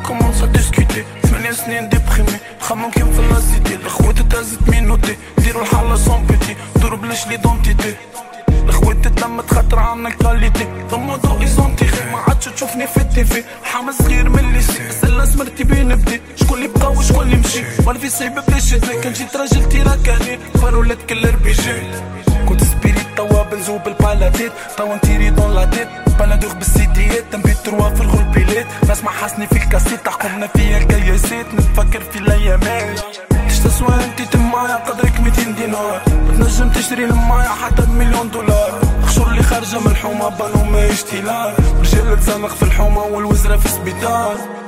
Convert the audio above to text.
commence à discuter 8 سنين ديبريمي نخمم كيف في لاسيتي الخوات تهزت مينوتي نديرو الحالة سون بيتي ندورو بلاش ليدونتيتي الخوات تتلمت خاطر عنا الكاليتي ضمودو ايزونتيخي ما عادش تشوفني في التيفي حامل صغير من الليسي سلاس مرتبي نبدي شكون اللي بقى وشكون اللي مشي وانا في صعيبة باش يدني كان جيت راجل تيراكاني فار ولاد كل ربيجي كنت سبيريت توا بنزوب البالاتيت توا نتيري دون لا تيت بلادوغ بالسيديات تنبيت تروا في الغلبيلات ناس ما حاسني في الكاسيت تحكمنا فيا الكياسات نتفكر في الايامات تسوى انتي تمايا قدرك 200 دينار بتنجم تشري المايا حتى $1,000,000 خشور اللي خارجة من الحومة بانو ما يشتيلار رجال تزنق في الحومة والوزرة في السبيطار